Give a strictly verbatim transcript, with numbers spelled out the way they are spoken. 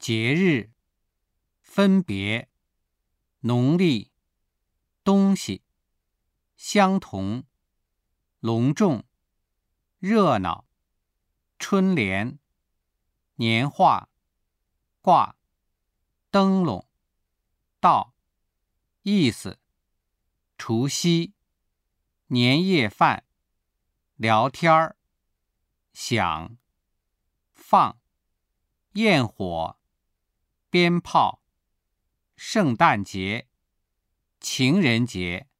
节日、分别、农历、东西、相同、隆重、热闹、春联、年画、挂、灯笼、到、意思、除夕、年夜饭、聊天儿、想、放、焰火、鞭炮、圣诞节、情人节。